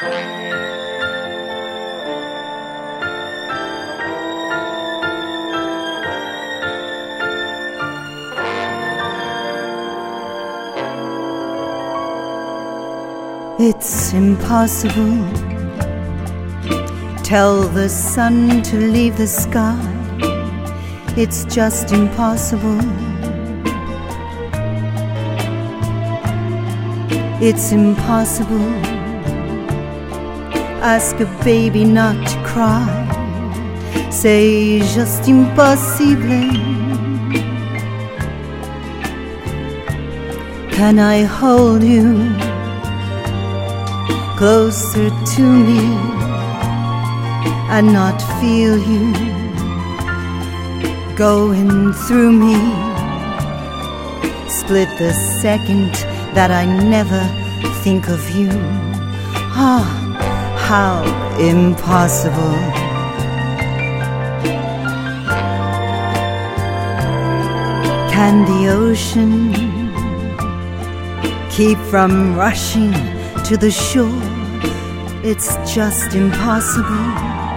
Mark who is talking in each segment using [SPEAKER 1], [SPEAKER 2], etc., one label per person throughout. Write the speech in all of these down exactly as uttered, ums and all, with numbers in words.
[SPEAKER 1] It's impossible. Tell the sun to leave the sky. It's just impossible. It's impossible. Ask a baby not to cry. C'est just impossible. Can I hold you closer to me and not feel you going through me? Split the second that I never think of you. Ah, how impossible. Can the ocean keep from rushing to the shore? It's just impossible.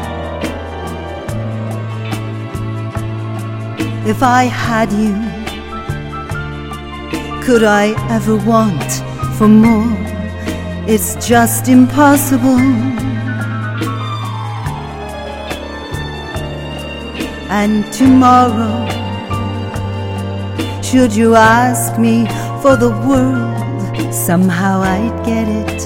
[SPEAKER 1] If I had you, could I ever want for more? It's just impossible. And tomorrow, should you ask me for the world, somehow I'd get it.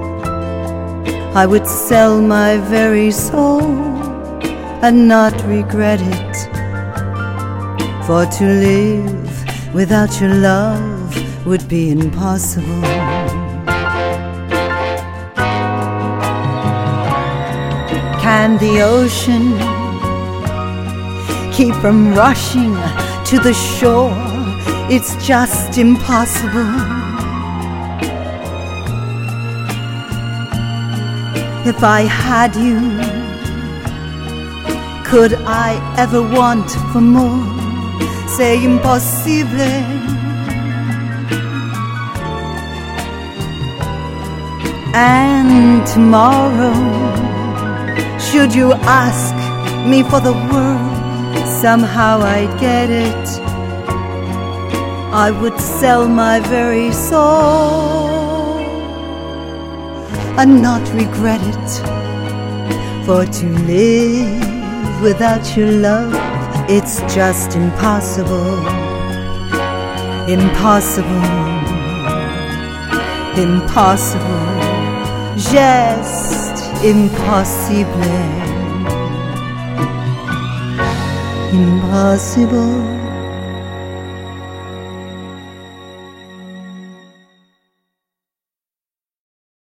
[SPEAKER 1] I would sell my very soul and not regret it. For to live without your love would be impossible. Can the ocean keep from rushing to the shore? It's just impossible. If I had you, could I ever want for more? C'est impossible. And tomorrow, should you ask me for the world, somehow I'd get it. I would sell my very soul and not regret it. For to live without your love, it's just impossible. Impossible. Impossible. Just impossible. Impossible.